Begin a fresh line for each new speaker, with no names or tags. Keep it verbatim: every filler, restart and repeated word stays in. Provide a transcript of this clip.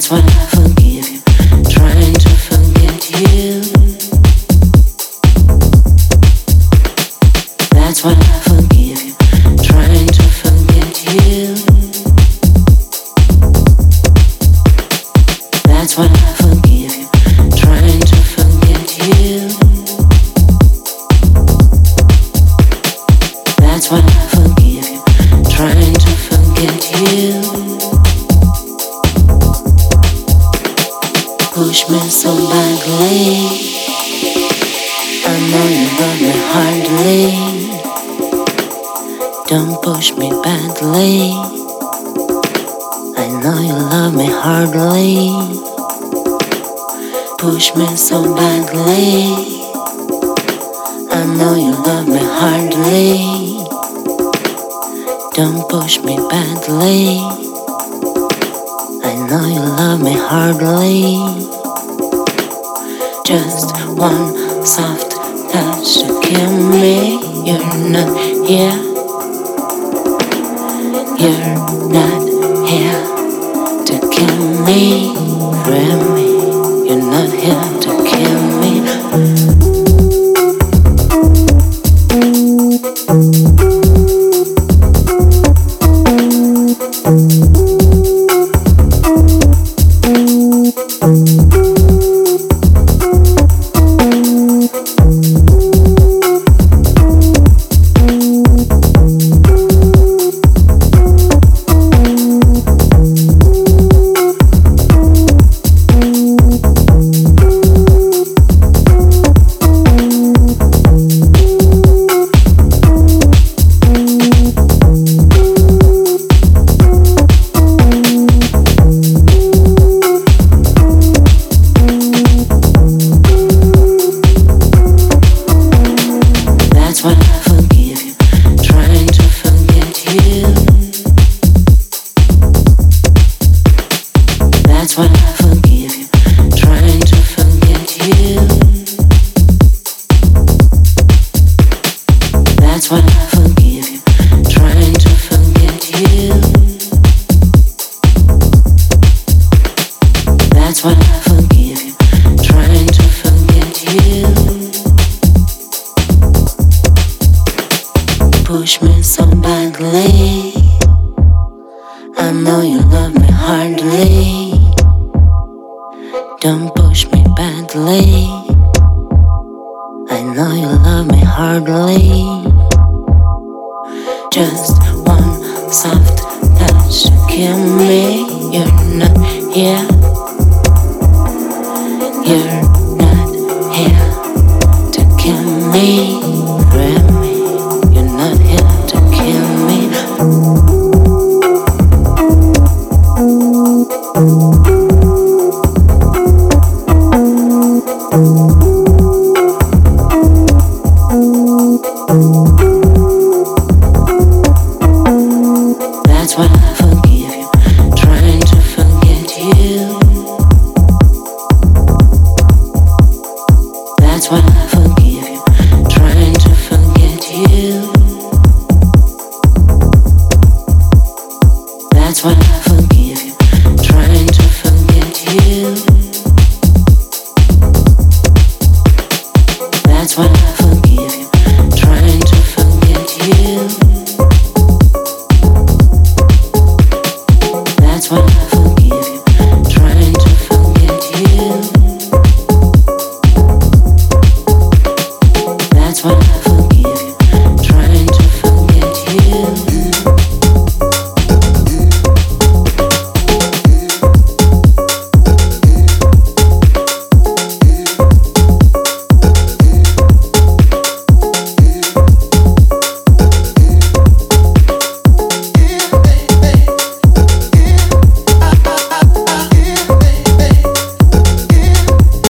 That's why I forgive you, trying to forget you. That's why I forgive you, trying to forget you. That's why I forgive you, trying to forget you. That's why I forgive you, trying to forget you. Push me so badly, I know you love me hardly. Don't push me badly, I know you love me hardly. Push me so badly, I know you love me hardly. Don't push me badly, I know you love me hardly. Just one soft touch to kill me. You're not here, you're not here to kill me. Free me, you're not here to kill me. Push me so badly, I know you love me hardly. Don't push me badly, I know you love me hardly. Just one soft touch to kill me. You're not here, you're not here to kill me. Free me, you're not here to kill me. That's why I forgive you, trying to forget you. That's why I forgive you, trying to forget you. That's why I forgive you, trying to forget you. That's why I forgive you, trying to forget you. That's why I